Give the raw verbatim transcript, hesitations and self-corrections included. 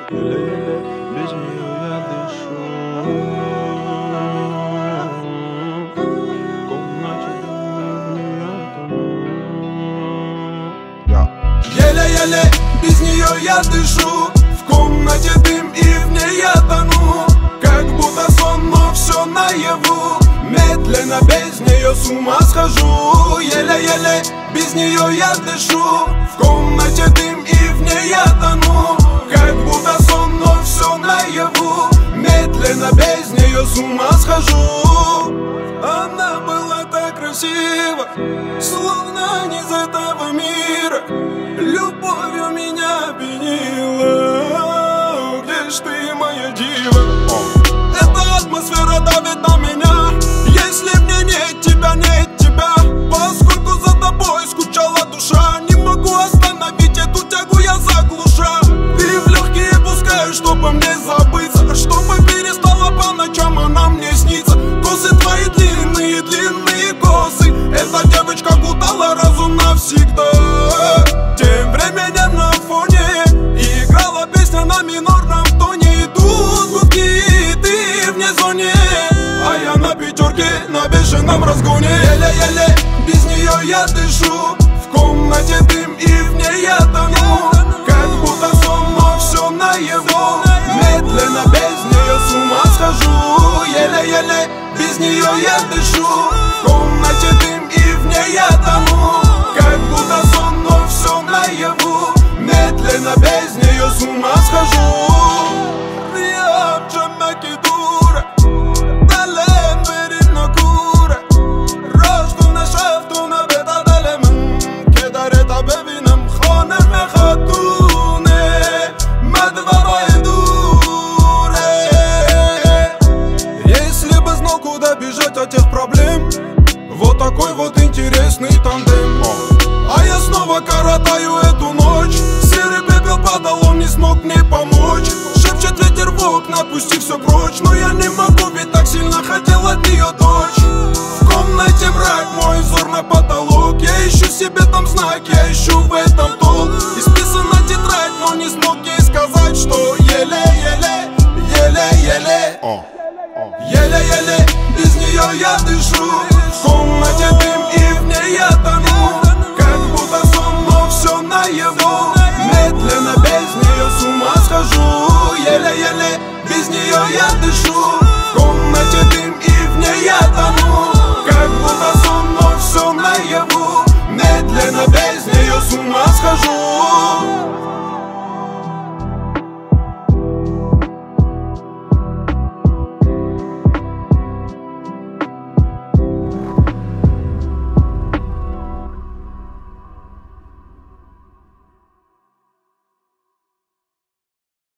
еле-еле без нее я дышу. В комнате дым я тону. Еле-еле без нее я дышу. В комнате дым и в ней я тону. Как будто сон, но все наяву. Медленно без нее с ума схожу. Еле-еле без нее я дышу. В комнате дым и в ней я тону. Как будто сон, но все наяву. Медленно без нее с ума схожу. Она была так красива, словно не из этого мира. Любовью меня опьянила. Где ж ты, моя дива? Эта атмосфера давит на меня. Если мне нет тебя, нет тебя. Поскольку за тобой скучала душа, не могу остановить эту тягу, я заглуша. Ты в легкие пускаешь, чтобы мне забыться, чтобы перестала по ночам она мне снится. Косы твои длинные, длинные косы. Эта девочка кутала разум навсегда. Тем временем на фоне играла песня на минорном тоне. Идут гудки, и ты вне зоне, а я на пятерке, на бешеном разгоне. Еле-еле без нее я дышу. В комнате дым и в ней я тону. Как будто сон, но все наяву. Медленно без нее с ума схожу. Еле-еле без нее я дышу. В комнате дым и в ней я тону. Как будто сон, но все наяву. Медленно без нее с ума схожу. Если бы знал, куда бежать от тех проблем, вот такой вот интересный тандем. А я снова коротаю эту ночь. Серый пепел падал, он не смог мне помочь. Шепчет ветер в окна, пусти все прочь. Но я не могу, ведь так сильно хотел от нее дочь. В комнате мрак, мой взор на потолок. Я ищу себе там знак, я ищу в этом толк. Исписана тетрадь, но не смог ей сказать, что еле-еле, еле-еле, еле-еле без нее я дышу. В комнате дым и в ней я тону. Как будто сон, но все наяву. Медленно без нее с ума схожу. Еле-еле без нее я дышу. В комнате дым и в ней я тону. Как будто сон, но все наяву. Медленно без нее с ума схожу.